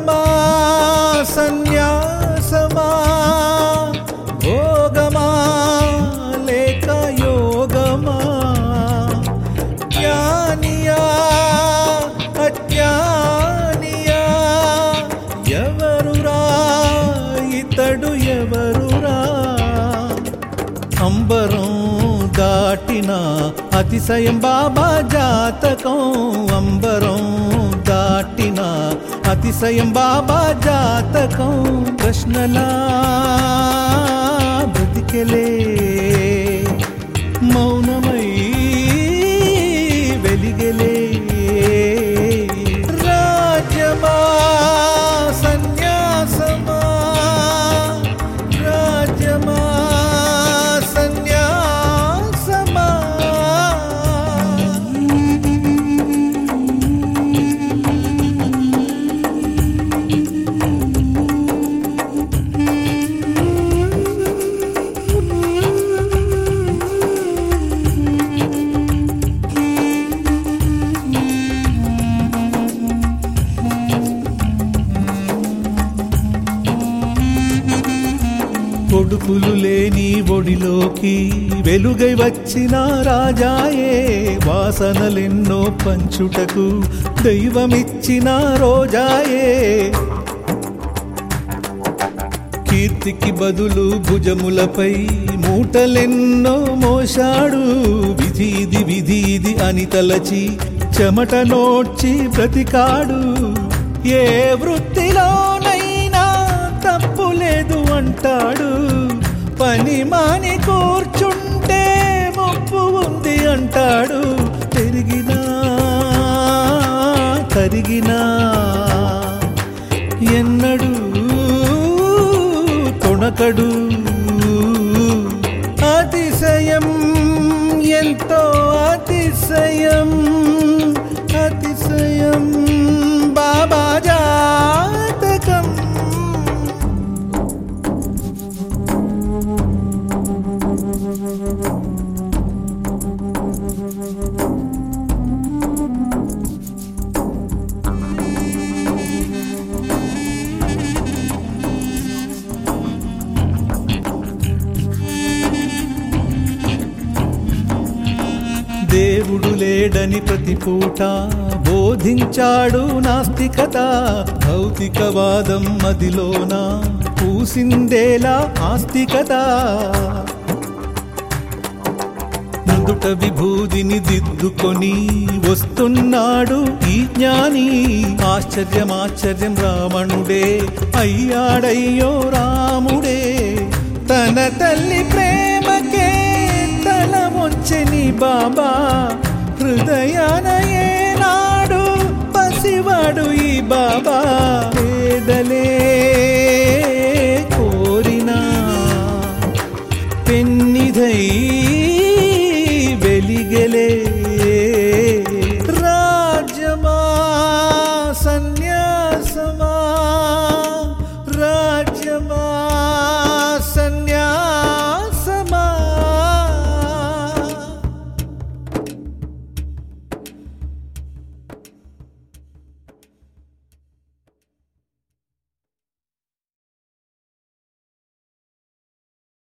రాజ్యమా సన్యాసమా భోగమా లేక యోగమా జ్ఞానియా అజ్ఞానియా ఎవరురా ఇతడు ఎవరురా అంబరం దాటిన అతిశయం బాబా జాతకం అంబరం దాటిన అతిశయం బాబా జాతకం ప్రశ్నలా బ్రతికెలే మౌనమై వెలిగెలే రాజ్యమా సన్యాసమా రాజ్యమా సన్యాసమా కొడుకులు లేని ఒడిలోకి వెలుగై వచ్చిన రాజాయే వాసనలెన్నో పంచుటకు దైవమిచ్చిన రోజాయే కీర్తికి బదులు భుజములపై మూటలెన్నో మోశాడు విధీది అని తలచి చెమట నోడ్చి బ్రతికాడు ఏ వృత్తిలోనైనా తప్పు లేదు అంటాడు పని మాని కూర్చుంటే ముప్పు ఉంది అంటాడు పెరిగినా కరిగినా ఎన్నడు తొణకడు అతిశయం ఎంతో అతిశయం అతిశయం బాబా జాతకం దేవుడు లేడని ప్రతి పూట బోధించాడు నాస్తికత భౌతికవాదం మదిలోన పూసిందేలా ఆస్తికత నుదుట విభూదిని దిద్దుకొని వస్తున్నాడు ఈ జ్ఞాని ఆశ్చర్యం రావణుడే అయ్యాడయ్యో రాముడే తన తల్లి ప్రేమకే తల వంచెని బాబా హృదయాన ఏనాడు పసివాడు ఈ బాబా పేదలే